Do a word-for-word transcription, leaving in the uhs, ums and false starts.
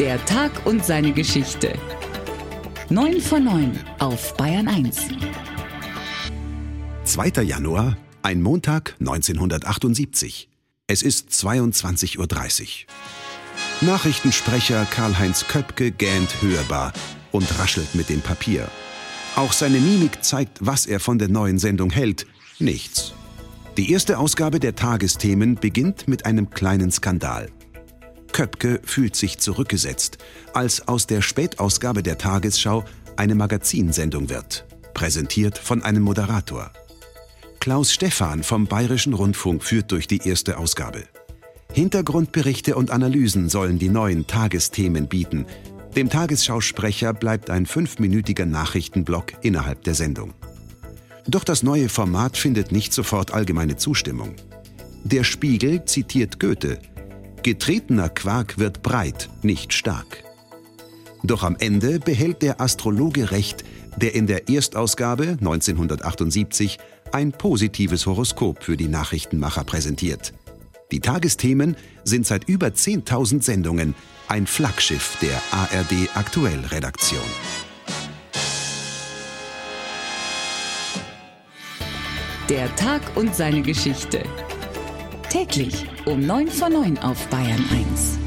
Der Tag und seine Geschichte. neun vor neun auf Bayern eins. zweiter Januar, ein Montag neunzehnhundertachtundsiebzig. Es ist zweiundzwanzig Uhr dreißig. Nachrichtensprecher Karl-Heinz Köpke gähnt hörbar und raschelt mit dem Papier. Auch seine Mimik zeigt, was er von der neuen Sendung hält. Nichts. Die erste Ausgabe der Tagesthemen beginnt mit einem kleinen Skandal. Köpke fühlt sich zurückgesetzt, als aus der Spätausgabe der Tagesschau eine Magazinsendung wird, präsentiert von einem Moderator. Klaus Stephan vom Bayerischen Rundfunk führt durch die erste Ausgabe. Hintergrundberichte und Analysen sollen die neuen Tagesthemen bieten. Dem Tagesschausprecher bleibt ein fünfminütiger Nachrichtenblock innerhalb der Sendung. Doch das neue Format findet nicht sofort allgemeine Zustimmung. Der Spiegel zitiert Goethe: Getretener Quark wird breit, nicht stark. Doch am Ende behält der Astrologe recht, der in der Erstausgabe neunzehnhundertachtundsiebzig ein positives Horoskop für die Nachrichtenmacher präsentiert. Die Tagesthemen sind seit über zehntausend Sendungen ein Flaggschiff der A R D-Aktuell-Redaktion. Der Tag und seine Geschichte. Täglich um neun vor neun auf Bayern eins.